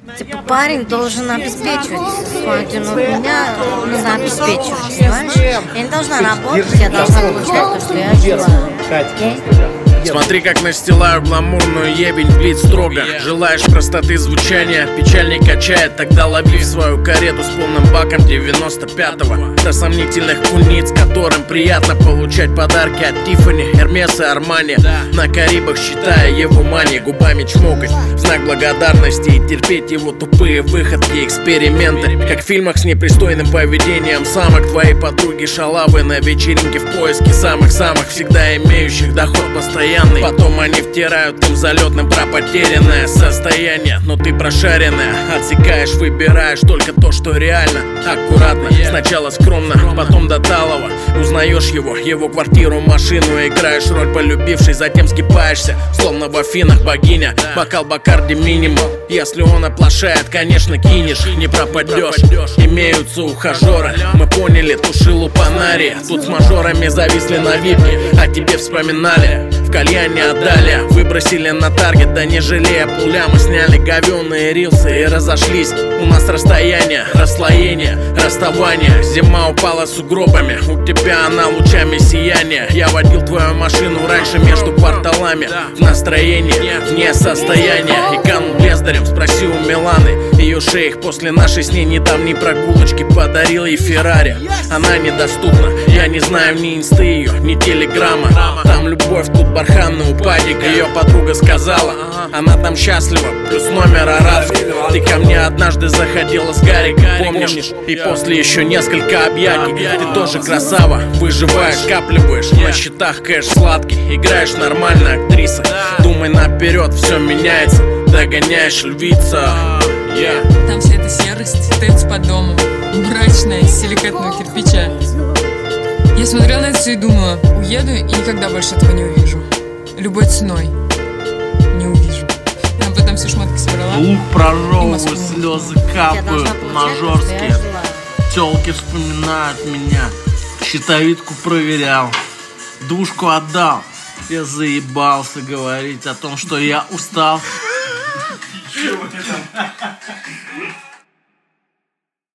Типа парень должен обеспечивать свою дюну. Меня нужно обеспечивать, понимаешь? Я не должна работать, я должна получать то, что я желаю. Окей? Смотри, как настилаю гламурную ебень, блиц строго. Желаешь простоты звучания, печаль не качает. Тогда лови в свою карету с полным баком 95-го. До сомнительных куниц, которым приятно получать подарки от Тиффани, Эрмес и Армани. На Карибах, считая его мани, губами чмокать в знак благодарности и терпеть его тупые выходки, эксперименты. Как в фильмах с непристойным поведением самок. Твои подруги шалавы на вечеринке в поиске самых-самых, всегда имеющих доход постоянный. Потом они втирают им залетным про потерянное состояние. Но ты прошаренная, отсекаешь, выбираешь только то, что реально. Аккуратно, сначала скромно, потом до талого. Узнаешь его квартиру, машину, играешь роль полюбившей, затем скипаешься, словно в Афинах богиня. Бокал Бакарди минимум. Если он оплошает, конечно, кинешь, не пропадешь. Имеются ухажеры, мы поняли, тушилу панари. Тут с мажорами зависли на випке, а тебе вспоминали. В кальяне отдали, выбросили на таргет, да не жалея пуля. Мы сняли говёные рилсы и разошлись. У нас расстояние, расслоение, расставание. Зима упала сугробами, у тебя она лучами сияния. Я водил твою машину раньше между кварталами, в настроении, вне состояния. И канул бездарем, спроси у Миланы. Ее шейх после нашей с ней недавней прогулочки подарил ей Феррари. Она недоступна, я не знаю ни инсты ее, ни телеграмма. Там любовь, тут барханный упадик. Ее подруга сказала, она там счастлива, плюс номер арабский. Ты ко мне однажды заходила с Гариком, помнишь? И после еще несколько объятий. Ты тоже красава, выживаешь, скапливаешь. На счетах кэш сладкий, играешь нормально, актриса. Думай наперед, все меняется, догоняешь львица. Там вся эта серость, ТЭЦ под домом, мрачная, из силикатного кирпича. Я смотрела на это все и думала, уеду и никогда больше этого не увижу. Любой ценой не увижу. А потом все шмотки собрала. Лук прожевываю, слезы капают, мажорские. Тёлки вспоминают меня, щитовидку проверял, душку отдал. Я заебался говорить о том, что я устал.